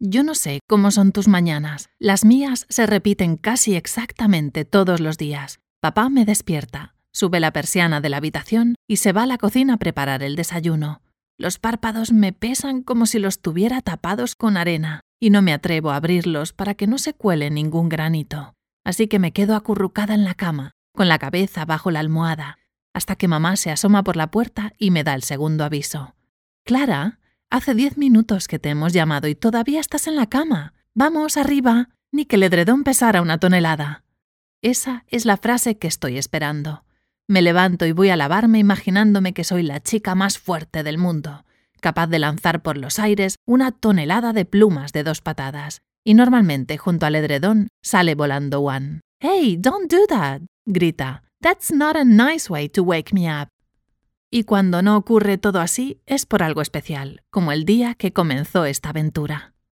Yo no sé cómo son tus mañanas. Las mías se repiten casi exactamente todos los días. Papá me despierta, sube la persiana de la habitación y se va a la cocina a preparar el desayuno. Los párpados me pesan como si los tuviera tapados con arena y no me atrevo a abrirlos para que no se cuele ningún granito. Así que me quedo acurrucada en la cama, con la cabeza bajo la almohada, hasta que mamá se asoma por la puerta y me da el segundo aviso. «Clara, hace 10 minutos que te hemos llamado y todavía estás en la cama. Vamos, arriba, ni que el edredón pesara 1 tonelada». Esa es la frase que estoy esperando. Me levanto y voy a lavarme imaginándome que soy la chica más fuerte del mundo, capaz de lanzar por los aires 1 tonelada de plumas de 2 patadas. Y normalmente junto al edredón sale volando One. «Hey, don't do that», grita. «That's not a nice way to wake me up». Y cuando no ocurre todo así, es por algo especial, como el día que comenzó esta aventura.